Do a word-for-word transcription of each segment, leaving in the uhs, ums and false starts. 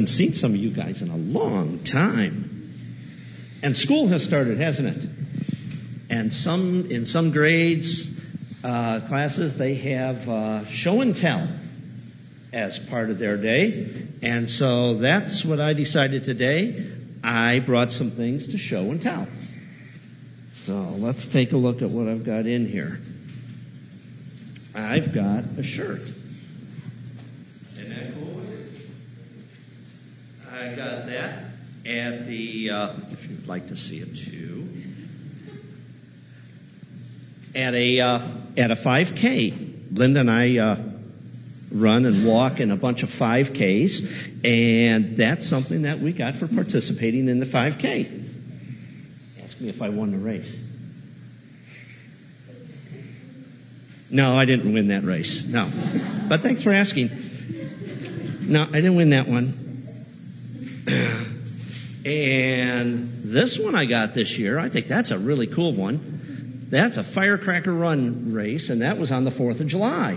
haven't seen some of you guys in a long time. And school has started, hasn't it? And some in some grades, uh, classes, they have uh, show and tell as part of their day. And so that's what I decided today. I brought some things to show and tell. So let's take a look at what I've got in here. I've got a shirt. Isn't that cool? I got that at the, uh, if you'd like to see it too, at a uh, at a five K. Linda and I uh, run and walk in a bunch of five Ks, and that's something that we got for participating in the five K. Ask me if I won the race. No, I didn't win that race. No. But thanks for asking. No, I didn't win that one. And this one I got this year, I think that's a really cool one. That's a firecracker run race, and that was on the fourth of July.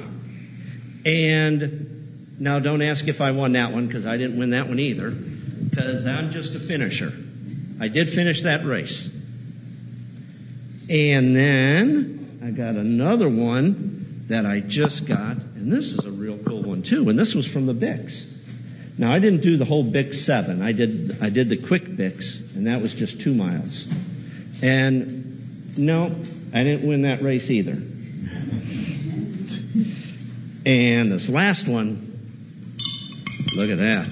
And now don't ask if I won that one, because I didn't win that one either, because I'm just a finisher. I did finish that race. And then I got another one that I just got, and this is a real cool one too, and this was from the Bix. Now, I didn't do the whole Bix seven. I did I did the quick Bix, and that was just two miles. And no, I didn't win that race either. And this last one, look at that.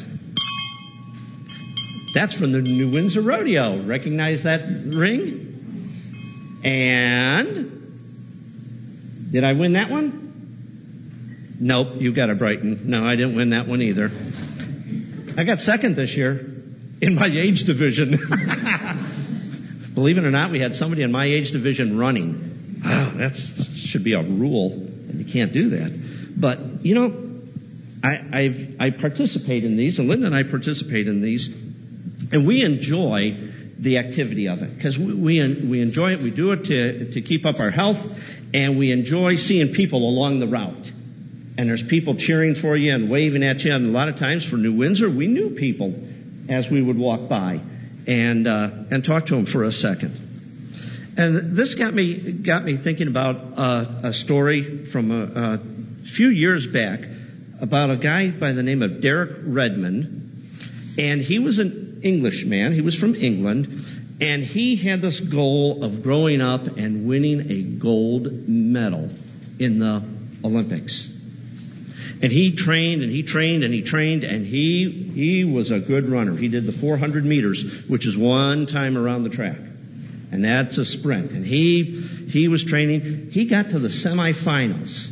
That's from the New Windsor Rodeo. Recognize that ring? And did I win that one? Nope, you got it, Brighton. No, I didn't win that one either. I got second this year in my age division. Believe it or not, we had somebody in my age division running. Oh, that should be a rule, and you can't do that. But, you know, I, I've, I participate in these, and Linda and I participate in these, and we enjoy the activity of it, because we, we we enjoy it. We do it to, to keep up our health, and we enjoy seeing people along the route. And there's people cheering for you and waving at you. And a lot of times for New Windsor, we knew people as we would walk by and uh, and talk to them for a second. And this got me got me thinking about uh, a story from a, a few years back about a guy by the name of Derek Redmond. And he was an Englishman. He was from England. And he had this goal of growing up and winning a gold medal in the Olympics. And he trained and he trained and he trained and he he was a good runner. He did the four hundred meters, which is one time around the track. And that's a sprint. And he he was training. He got to the semifinals.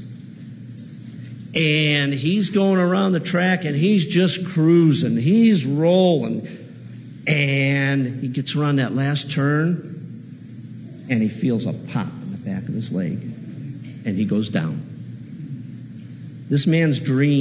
And he's going around the track and he's just cruising. He's rolling. And he gets around that last turn and he feels a pop in the back of his leg. And he goes down. This man's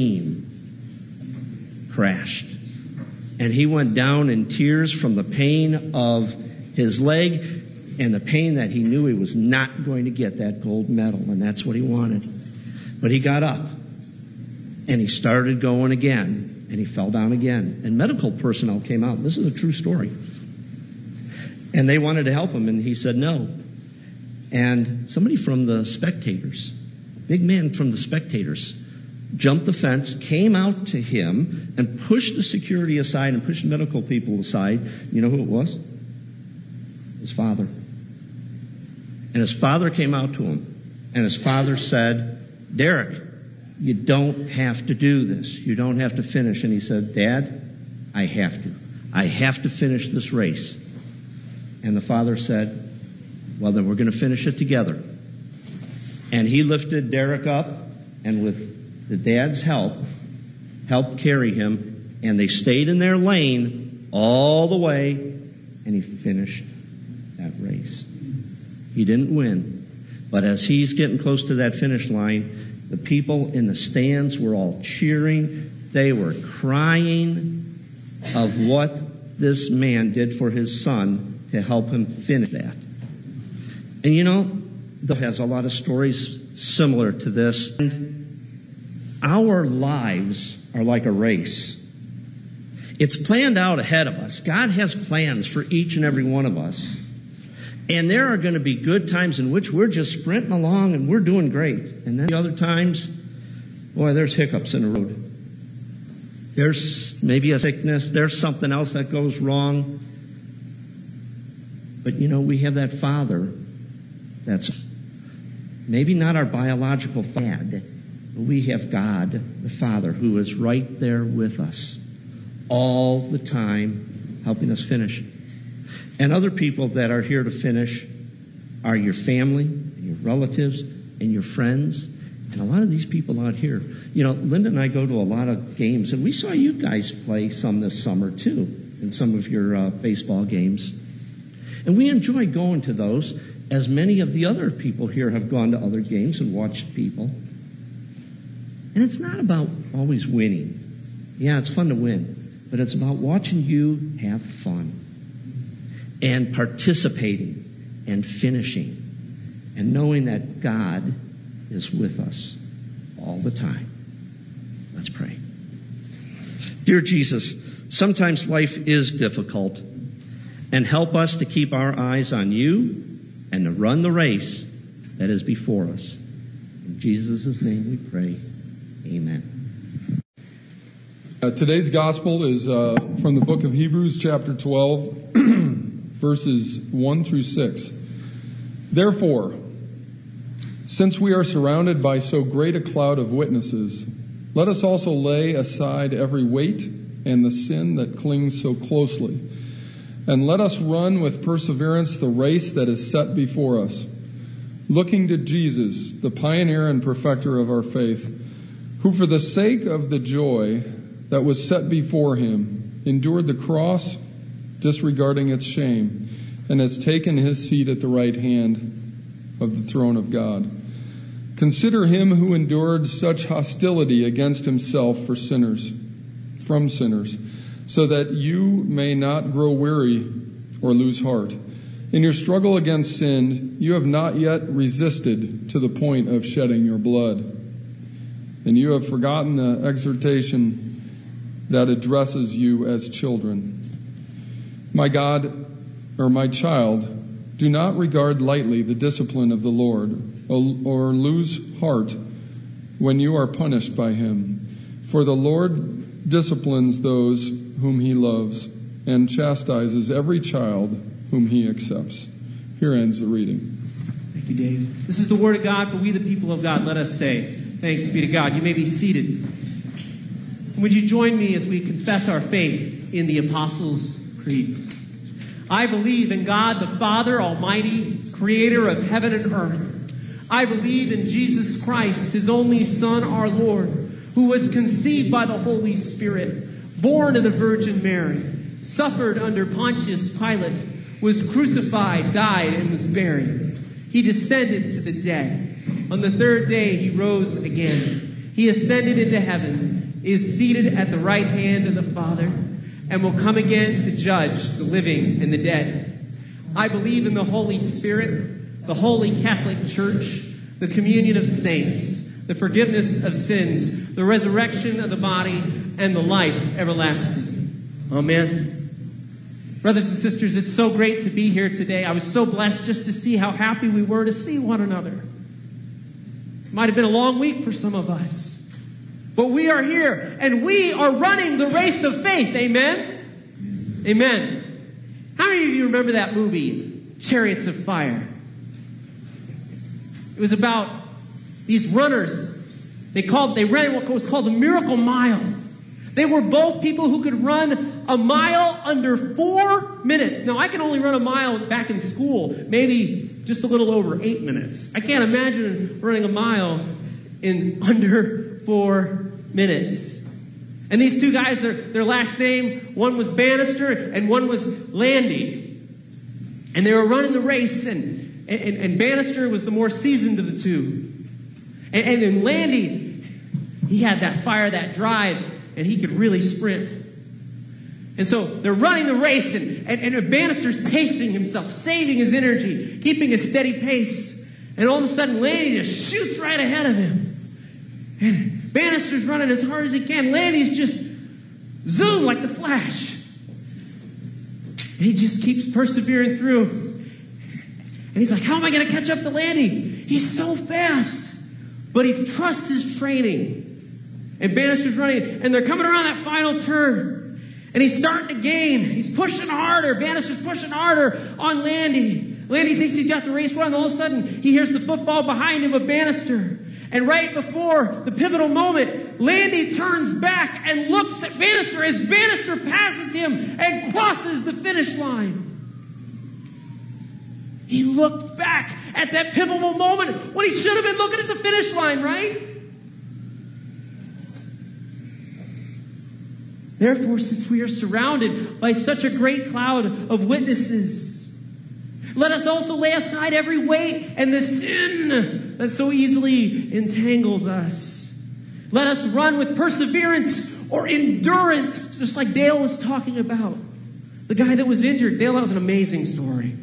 dream crashed. And he went down in tears from the pain of his leg and the pain that he knew he was not going to get that gold medal. And that's what he wanted. But he got up and he started going again and he fell down again. And medical personnel came out. This is a true story. And they wanted to help him and he said no. And somebody from the spectators, big man from the spectators, jumped the fence, came out to him, and pushed the security aside and pushed medical people aside. You know who it was? His father. And his father came out to him. And his father said, Derek, you don't have to do this. You don't have to finish. And he said, Dad, I have to. I have to finish this race. And the father said, well, then we're going to finish it together. And he lifted Derek up, and with the dad's help, helped carry him, and they stayed in their lane all the way, and he finished that race. He didn't win, but as he's getting close to that finish line, the people in the stands were all cheering. They were crying of what this man did for his son to help him finish that. And you know, the has a lot of stories similar to this. And our lives are like a race. It's planned out ahead of us. God has plans for each and every one of us. And there are going to be good times in which we're just sprinting along and we're doing great. And then the other times, boy, there's hiccups in the road. There's maybe a sickness. There's something else that goes wrong. But, you know, we have that Father that's maybe not our biological dad, but we have God, the Father, who is right there with us all the time, helping us finish. And other people that are here to finish are your family, and your relatives, and your friends. And a lot of these people out here, you know, Linda and I go to a lot of games, and we saw you guys play some this summer, too, in some of your uh, baseball games. And we enjoy going to those, as many of the other people here have gone to other games and watched people. And it's not about always winning. Yeah, it's fun to win, but it's about watching you have fun and participating and finishing and knowing that God is with us all the time. Let's pray. Dear Jesus, sometimes life is difficult, and help us to keep our eyes on you and to run the race that is before us. In Jesus' name we pray. Amen. Uh, today's gospel is uh, from the book of Hebrews, chapter twelve, verses one through six. Therefore, since we are surrounded by so great a cloud of witnesses, let us also lay aside every weight and the sin that clings so closely, and let us run with perseverance the race that is set before us, looking to Jesus, the pioneer and perfecter of our faith, who for the sake of the joy that was set before him endured the cross, disregarding its shame, and has taken his seat at the right hand of the throne of God. Consider him who endured such hostility against himself for sinners, from sinners, so that you may not grow weary or lose heart. In your struggle against sin, you have not yet resisted to the point of shedding your blood. And you have forgotten the exhortation that addresses you as children. My God, or my child, do not regard lightly the discipline of the Lord, or lose heart when you are punished by him. For the Lord disciplines those whom he loves, and chastises every child whom he accepts. Here ends the reading. Thank you, Dave. This is the word of God for we the people of God. Let us say, thanks be to God. You may be seated. Would you join me as we confess our faith in the Apostles' Creed? I believe in God the Father Almighty, creator of heaven and earth. I believe in Jesus Christ, his only Son, our Lord, who was conceived by the Holy Spirit, born of the Virgin Mary, suffered under Pontius Pilate, was crucified, died, and was buried. He descended to the dead. On the third day he rose again. He ascended into heaven, is seated at the right hand of the Father, and will come again to judge the living and the dead. I believe in the Holy Spirit, the Holy Catholic Church, the communion of saints, the forgiveness of sins, the resurrection of the body, and the life everlasting. Amen. Brothers and sisters, it's so great to be here today. I was so blessed just to see how happy we were to see one another. It might have been a long week for some of us. But we are here, and we are running the race of faith. Amen? Amen. How many of you remember that movie, Chariots of Fire? It was about these runners. They called, they ran what was called the Miracle Mile. They were both people who could run a mile under four minutes. Now, I can only run a mile back in school, maybe just a little over eight minutes. I can't imagine running a mile in under four minutes. And these two guys, their, their last name, one was Bannister and one was Landy. And they were running the race, and, and, and Bannister was the more seasoned of the two. And, and in Landy, he had that fire, that drive, and he could really sprint. And so they're running the race, and, and, and Bannister's pacing himself, saving his energy, keeping a steady pace. And all of a sudden, Landy just shoots right ahead of him. And Bannister's running as hard as he can. Landy's just Zoom, like the Flash. And he just keeps persevering through. And he's like, how am I going to catch up to Landy? He's so fast. But he trusts his training. And Bannister's running, and they're coming around that final turn. And he's starting to gain. He's pushing harder. Bannister's pushing harder on Landy. Landy thinks he's got the race run. All of a sudden, he hears the football behind him of Bannister. And right before the pivotal moment, Landy turns back and looks at Bannister as Bannister passes him and crosses the finish line. He looked back at that pivotal moment when he should have been looking at the finish line, right? Therefore, since we are surrounded by such a great cloud of witnesses, let us also lay aside every weight and the sin that so easily entangles us. Let us run with perseverance or endurance, just like Dale was talking about. The guy that was injured. Dale, that was an amazing story.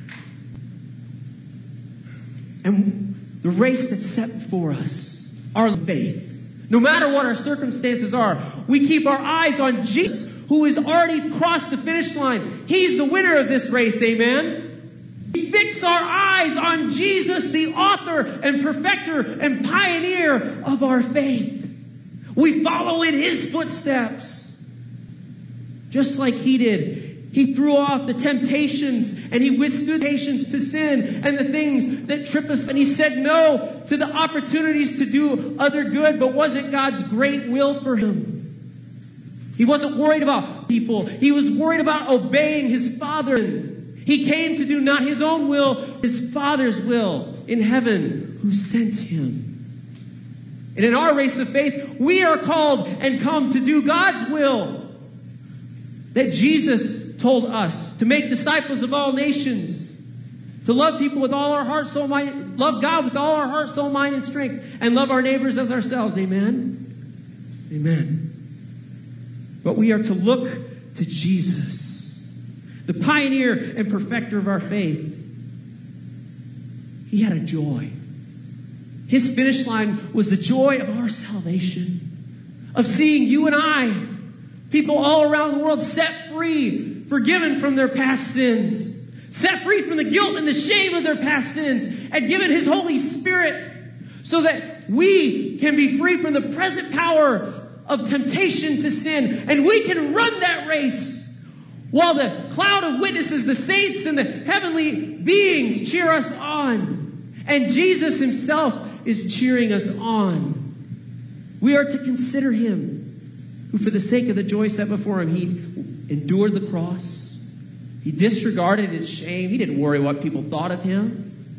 And the race that's set before us, our faith. No matter what our circumstances are, we keep our eyes on Jesus, who has already crossed the finish line. He's the winner of this race, amen? We fix our eyes on Jesus, the author and perfecter and pioneer of our faith. We follow in his footsteps. Just like he did. He threw off the temptations and he withstood temptations to sin and the things that trip us. And he said no to the opportunities to do other good, but wasn't God's great will for him. He wasn't worried about people. He was worried about obeying his Father. He came to do not his own will, his Father's will in heaven who sent him. And in our race of faith, we are called and come to do God's will. That Jesus told us to make disciples of all nations, to love people with all our heart, soul, mind, love God with all our heart, soul, mind, and strength, and love our neighbors as ourselves. Amen? Amen. But we are to look to Jesus, the pioneer and perfecter of our faith. He had a joy. His finish line was the joy of our salvation, of seeing you and I, people all around the world, set free, forgiven from their past sins, set free from the guilt and the shame of their past sins, and given his Holy Spirit so that we can be free from the present power of temptation to sin, and we can run that race while the cloud of witnesses, the saints and the heavenly beings cheer us on. And Jesus himself is cheering us on. We are to consider him, who for the sake of the joy set before him, he endured the cross. He disregarded his shame. He didn't worry what people thought of him.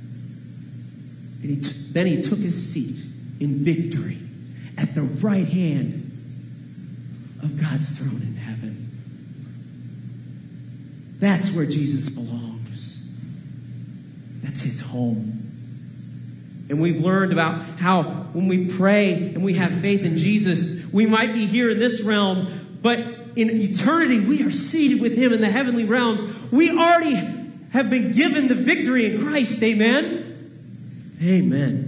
And he t- then he took his seat in victory at the right hand of God's throne in heaven. That's where Jesus belongs. That's his home. And we've learned about how when we pray and we have faith in Jesus, we might be here in this realm, but in eternity we are seated with him in the heavenly realms. We already have been given the victory in Christ. Amen? Amen.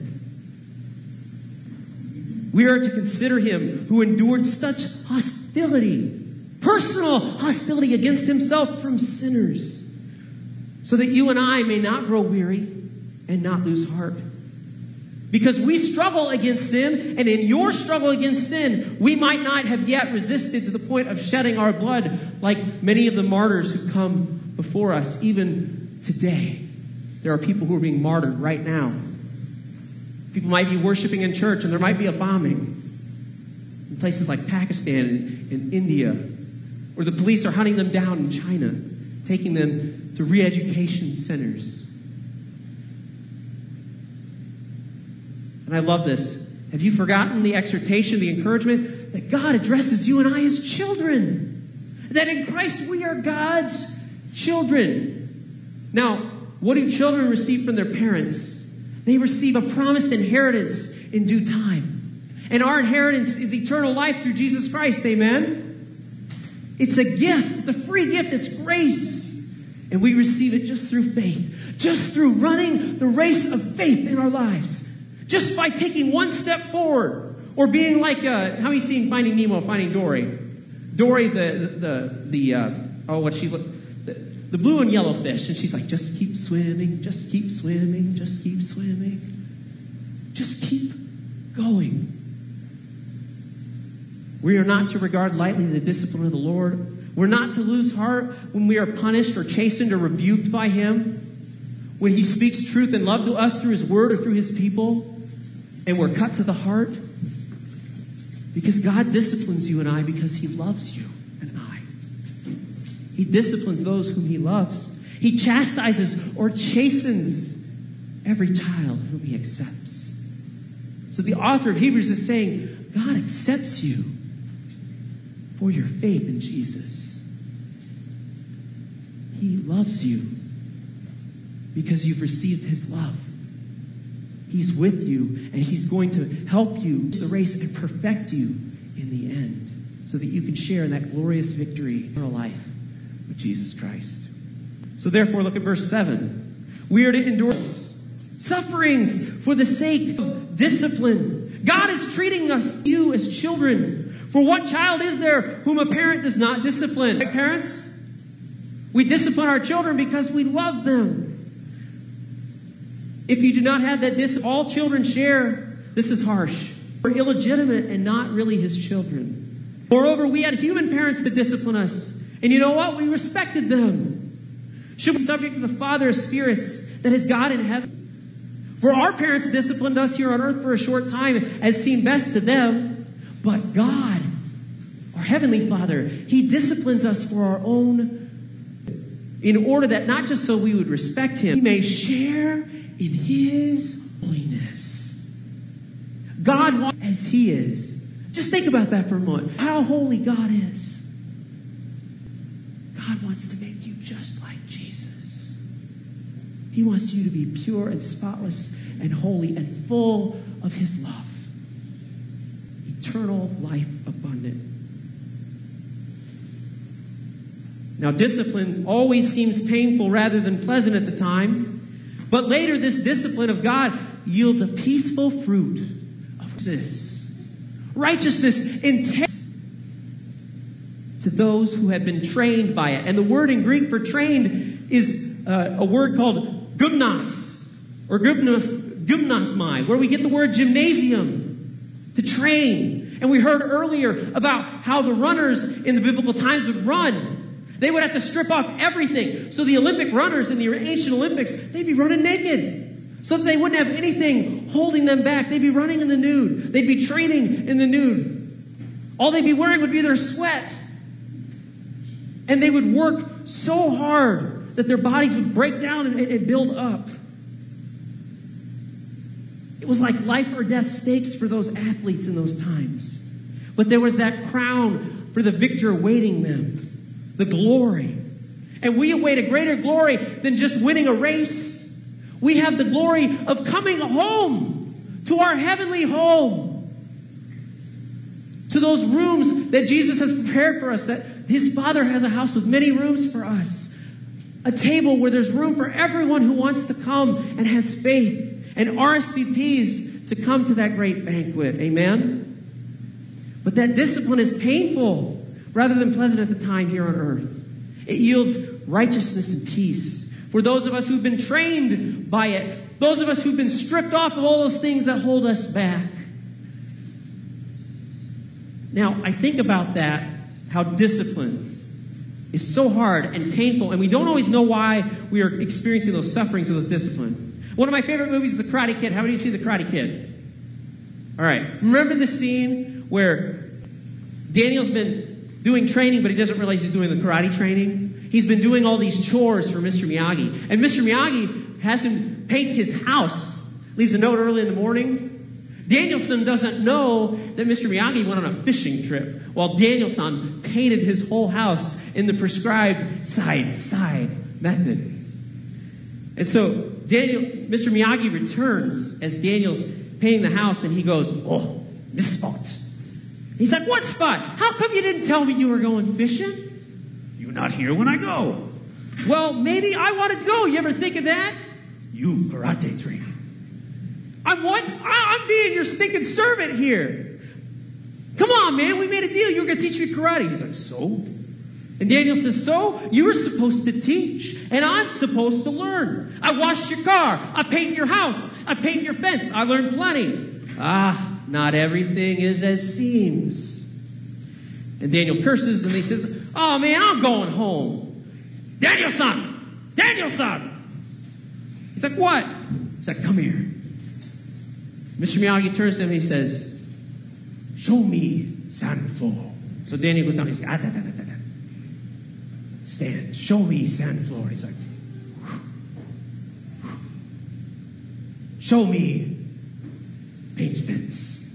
We are to consider him who endured such hostility, personal hostility against himself from sinners, so that you and I may not grow weary and not lose heart. Because we struggle against sin, and in your struggle against sin, we might not have yet resisted to the point of shedding our blood like many of the martyrs who come before us. Even today, there are people who are being martyred right now. People might be worshiping in church, and there might be a bombing in places like Pakistan and, and India, where the police are hunting them down in China, taking them to re-education centers. And I love this. Have you forgotten the exhortation, the encouragement that God addresses you and I as children? That in Christ we are God's children. Now, what do children receive from their parents? They receive a promised inheritance in due time. And our inheritance is eternal life through Jesus Christ. Amen? It's a gift. It's a free gift. It's grace. And we receive it just through faith. Just through running the race of faith in our lives. Just by taking one step forward. Or being like, uh, how many seen Finding Nemo, Finding Dory? Dory, the, the, the uh, oh, what she looked, the, the blue and yellow fish. And she's like, just keep swimming, just keep swimming, just keep swimming. Just keep going. We are not to regard lightly the discipline of the Lord. We're not to lose heart when we are punished or chastened or rebuked by Him. When He speaks truth and love to us through His word or through His people. And we're cut to the heart. Because God disciplines you and I because He loves you and I. He disciplines those whom He loves. He chastises or chastens every child whom He accepts. So the author of Hebrews is saying, God accepts you for your faith in Jesus. He loves you because you've received His love. He's with you, and He's going to help you to the race and perfect you in the end so that you can share in that glorious victory in our life with Jesus Christ. So therefore, look at verse seven. We are to endure sufferings for the sake of discipline. God is treating us, you as children. For what child is there whom a parent does not discipline? Right, parents? We discipline our children because we love them. If you do not have that discipline, all children share. This is harsh. We're illegitimate and not really His children. Moreover, we had human parents to discipline us. And you know what? We respected them. Should be subject to the Father of spirits, that is God in heaven. For our parents disciplined us here on earth for a short time as seemed best to them. But God, our Heavenly Father, He disciplines us for our own, in order that not just so we would respect Him, we may share in His holiness. God wants as He is. Just think about that for a moment. How holy God is. God wants to make you just like Jesus. He wants you to be pure and spotless and holy and full of His love. Eternal life abundant. Now, discipline always seems painful rather than pleasant at the time. But later, this discipline of God yields a peaceful fruit of this. Righteousness intense to those who have been trained by it. And the word in Greek for trained is uh, a word called gymnos, or gymnos, gymnosmai, where we get the word gymnasium, to train. And we heard earlier about how the runners in the biblical times would run. They would have to strip off everything. So the Olympic runners in the ancient Olympics, they'd be running naked. So that they wouldn't have anything holding them back. They'd be running in the nude. They'd be training in the nude. All they'd be wearing would be their sweat. And they would work so hard that their bodies would break down and, and build up. It was like life or death stakes for those athletes in those times. But there was that crown for the victor waiting them. The glory. And we await a greater glory than just winning a race. We have the glory of coming home to our heavenly home. To those rooms that Jesus has prepared for us. That His Father has a house with many rooms for us. A table where there's room for everyone who wants to come and has faith. And R S V Ps to come to that great banquet. Amen? But that discipline is painful rather than pleasant at the time here on earth. It yields righteousness and peace for those of us who've been trained by it. Those of us who've been stripped off of all those things that hold us back. Now, I think about that, how discipline is so hard and painful, and we don't always know why we are experiencing those sufferings of those discipline. One of my favorite movies is The Karate Kid. How many of you see The Karate Kid? All right. Remember the scene where Daniel's been doing training, but he doesn't realize he's doing the karate training? He's been doing all these chores for Mister Miyagi. And Mister Miyagi has him paint his house. Leaves a note early in the morning. Daniel-san doesn't know that Mister Miyagi went on a fishing trip while Daniel-san painted his whole house in the prescribed side-side method. And so Daniel, Mister Miyagi returns as Daniel's painting the house, and he goes, "Oh, Miss Spot." He's like, "What spot? How come you didn't tell me you were going fishing? You're not here when I go." "Well, maybe I wanted to go. You ever think of that?" "You karate trainer." I'm what? I'm being your stinking servant here. Come on, man, we made a deal. You were going to teach me karate. He's like, so? And Daniel says, so? You were supposed to teach, and I'm supposed to learn. I washed your car. I paint your house. I paint your fence. I learned plenty. Ah, not everything is as seems. And Daniel curses, and he says, oh, man, I'm going home. Daniel-san! Daniel-san! He's like, what? He's like, come here. Mister Miyagi turns to him, and he says, show me Sanfo. So Daniel goes down, he's like, ah, da, da, da, da, da. Stand, show me Sanfo. He's like, show me paint fence.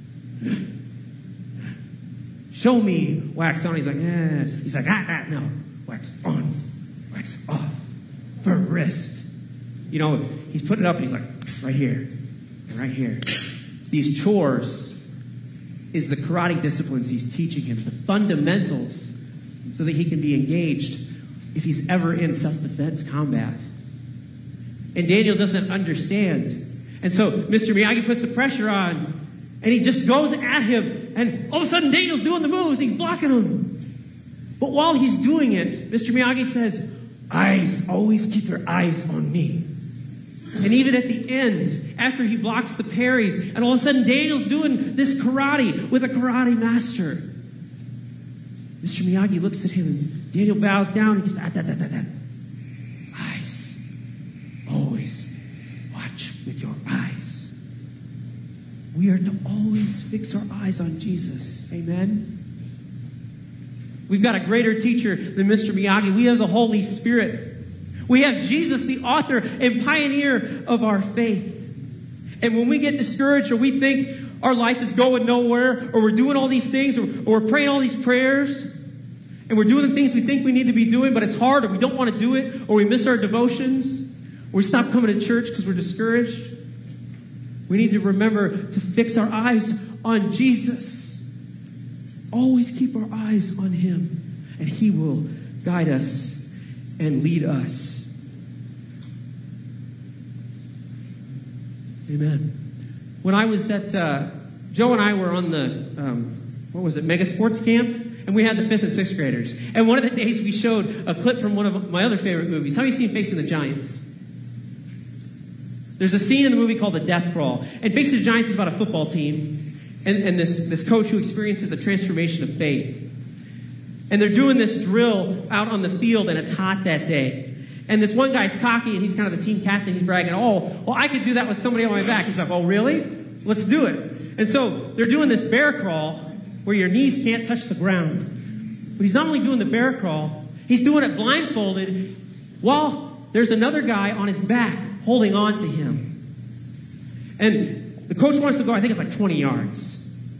Show me wax on. He's like, eh. He's like, ah, ah, no. Wax on, wax off. Firm wrist. You know, he's putting it up and he's like, right here, and right here. These chores is the karate disciplines he's teaching him, the fundamentals, so that he can be engaged if he's ever in self-defense combat. And Daniel doesn't understand. And so Mister Miyagi puts the pressure on, and he just goes at him, and all of a sudden Daniel's doing the moves, and he's blocking him. But while he's doing it, Mister Miyagi says, eyes, always keep your eyes on me. And even at the end, after he blocks the parries, and all of a sudden Daniel's doing this karate with a karate master. Mister Miyagi looks at him, and Daniel bows down, and he goes, ah, da, da, da, da. Eyes. Always watch with your eyes. We are to always fix our eyes on Jesus. Amen? We've got a greater teacher than Mister Miyagi. We have the Holy Spirit. We have Jesus, the author and pioneer of our faith. And when we get discouraged or we think our life is going nowhere, or we're doing all these things, or, or we're praying all these prayers, and we're doing the things we think we need to be doing, but it's hard, or we don't want to do it, or we miss our devotions, or we stop coming to church because we're discouraged, we need to remember to fix our eyes on Jesus. Always keep our eyes on Him, and He will guide us and lead us. Amen. When I was at, uh, Joe and I were on the, um, what was it, Mega Sports Camp, and we had the fifth and sixth graders. And one of the days we showed a clip from one of my other favorite movies. How many seen Facing the Giants? There's a scene in the movie called The Death Crawl. And Facing the Giants is about a football team, and, and this, this coach who experiences a transformation of faith. And they're doing this drill out on the field, and it's hot that day. And this one guy's cocky, and he's kind of the team captain. He's bragging, oh, well, I could do that with somebody on my back. He's like, oh, really? Let's do it. And so they're doing this bear crawl where your knees can't touch the ground. But he's not only doing the bear crawl, he's doing it blindfolded while there's another guy on his back holding on to him. And the coach wants to go, I think it's like twenty yards.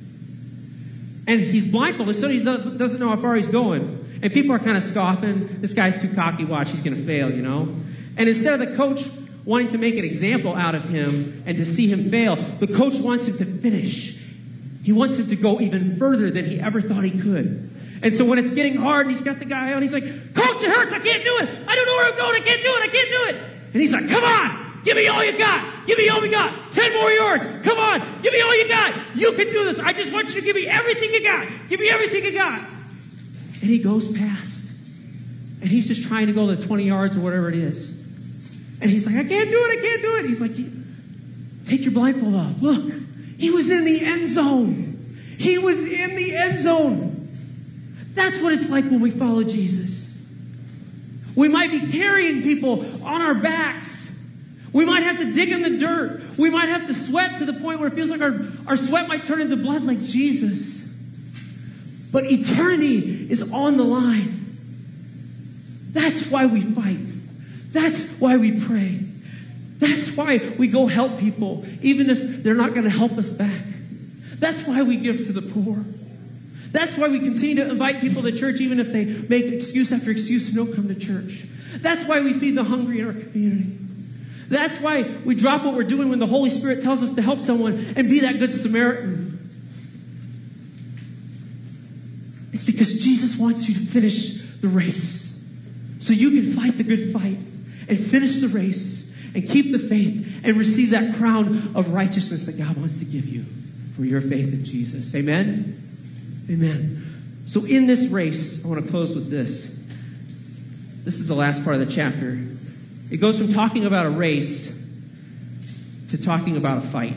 And he's blindfolded, so he doesn't know how far he's going. And people are kind of scoffing. This guy's too cocky. Watch, he's going to fail, you know. And instead of the coach wanting to make an example out of him and to see him fail, the coach wants him to finish. He wants him to go even further than he ever thought he could. And so when it's getting hard and he's got the guy on, he's like, Coach, it hurts. I can't do it. I don't know where I'm going. I can't do it. I can't do it. And he's like, come on. Give me all you got. Give me all you got. Ten more yards. Come on. Give me all you got. You can do this. I just want you to give me everything you got. Give me everything you got. And he goes past. And he's just trying to go the twenty yards or whatever it is. And he's like, I can't do it. I can't do it. He's like, take your blindfold off. Look, he was in the end zone. He was in the end zone. That's what it's like when we follow Jesus. We might be carrying people on our backs. We might have to dig in the dirt. We might have to sweat to the point where it feels like our, our sweat might turn into blood like Jesus. But eternity is on the line. That's why we fight. That's why we pray. That's why we go help people, even if they're not going to help us back. That's why we give to the poor. That's why we continue to invite people to church, even if they make excuse after excuse and don't come to church. That's why we feed the hungry in our community. That's why we drop what we're doing when the Holy Spirit tells us to help someone and be that good Samaritan. It's because Jesus wants you to finish the race so you can fight the good fight and finish the race and keep the faith and receive that crown of righteousness that God wants to give you for your faith in Jesus. Amen? Amen. So in this race, I want to close with this. This is the last part of the chapter. It goes from talking about a race to talking about a fight.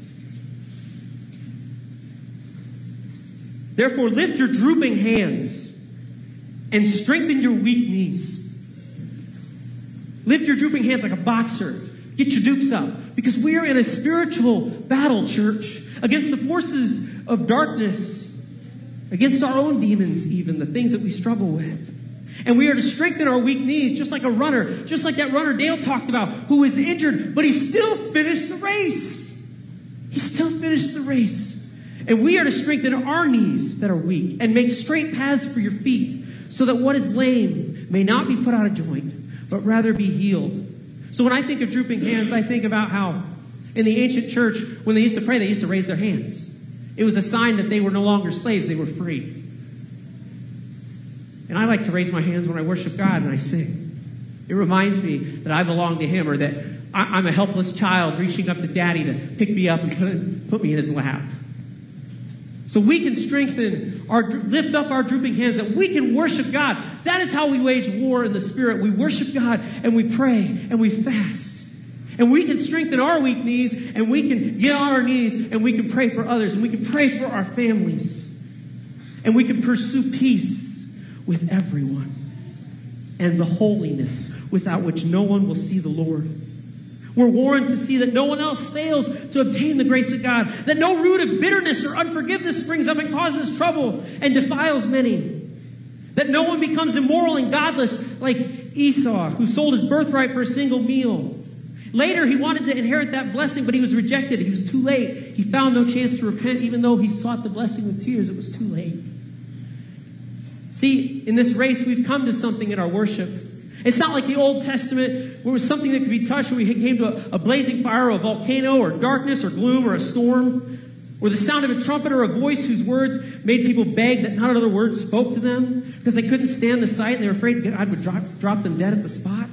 Therefore, lift your drooping hands and strengthen your weak knees. Lift your drooping hands like a boxer. Get your dukes up. Because we are in a spiritual battle, church, against the forces of darkness, against our own demons even, the things that we struggle with. And we are to strengthen our weak knees, just like a runner, just like that runner Dale talked about, who was injured, but he still finished the race. He still finished the race. And we are to strengthen our knees that are weak and make straight paths for your feet, so that what is lame may not be put out of joint, but rather be healed. So when I think of drooping hands, I think about how in the ancient church, when they used to pray, they used to raise their hands. It was a sign that they were no longer slaves, they were free. And I like to raise my hands when I worship God and I sing. It reminds me that I belong to Him, or that I'm a helpless child reaching up to Daddy to pick me up and put, put me in His lap. So we can strengthen, our, lift up our drooping hands, that we can worship God. That is how we wage war in the Spirit. We worship God and we pray and we fast. And we can strengthen our weak knees, and we can get on our knees and we can pray for others, and we can pray for our families. And we can pursue peace with everyone, and the holiness without which no one will see the Lord. We're warned to see that no one else fails to obtain the grace of God, that no root of bitterness or unforgiveness springs up and causes trouble and defiles many, that no one becomes immoral and godless like Esau, who sold his birthright for a single meal. Later, he wanted to inherit that blessing, but he was rejected. He was too late. He found no chance to repent, even though he sought the blessing with tears. It was too late. See, in this race, we've come to something in our worship. It's not like the Old Testament, where it was something that could be touched, where we came to a, a blazing fire, or a volcano, or darkness, or gloom, or a storm, or the sound of a trumpet, or a voice whose words made people beg that not another word spoke to them, because they couldn't stand the sight, and they were afraid God would drop, drop them dead at the spot.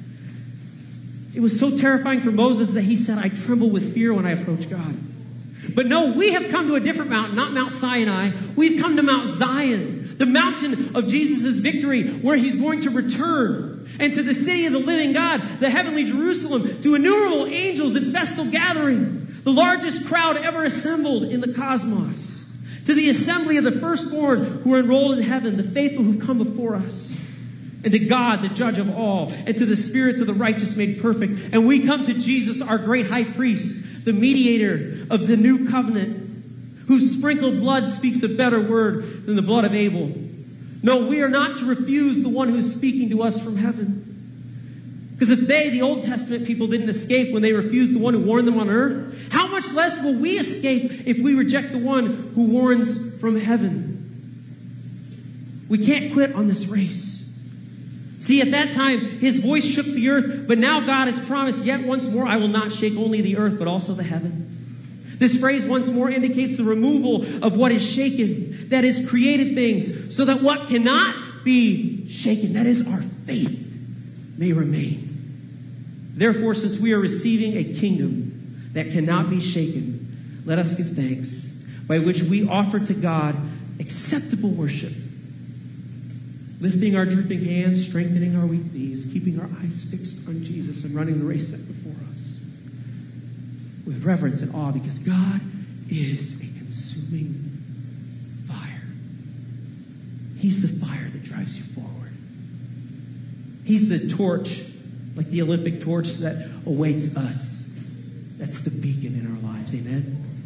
It was so terrifying for Moses that he said, I tremble with fear when I approach God. But no, we have come to a different mountain, not Mount Sinai. We've come to Mount Zion, the mountain of Jesus' victory, where He's going to return, and to the city of the living God, the heavenly Jerusalem, to innumerable angels in festal gathering, the largest crowd ever assembled in the cosmos, to the assembly of the firstborn who are enrolled in heaven, the faithful who've come before us, and to God, the judge of all, and to the spirits of the righteous made perfect. And we come to Jesus, our great high priest, the mediator of the new covenant, whose sprinkled blood speaks a better word than the blood of Abel. No, we are not to refuse the one who is speaking to us from heaven. Because if they, the Old Testament people, didn't escape when they refused the one who warned them on earth, how much less will we escape if we reject the one who warns from heaven? We can't quit on this race. See, at that time, His voice shook the earth, but now God has promised, yet once more, I will not shake only the earth, but also the heaven. This phrase once more indicates the removal of what is shaken, that is, created things, so that what cannot be shaken, that is, our faith, may remain. Therefore, since we are receiving a kingdom that cannot be shaken, let us give thanks, by which we offer to God acceptable worship, lifting our drooping hands, strengthening our weak knees, keeping our eyes fixed on Jesus, and running the race set before us with reverence and awe, because God is a consuming fire. He's the fire that drives you forward. He's the torch, like the Olympic torch, that awaits us. That's the beacon in our lives. Amen?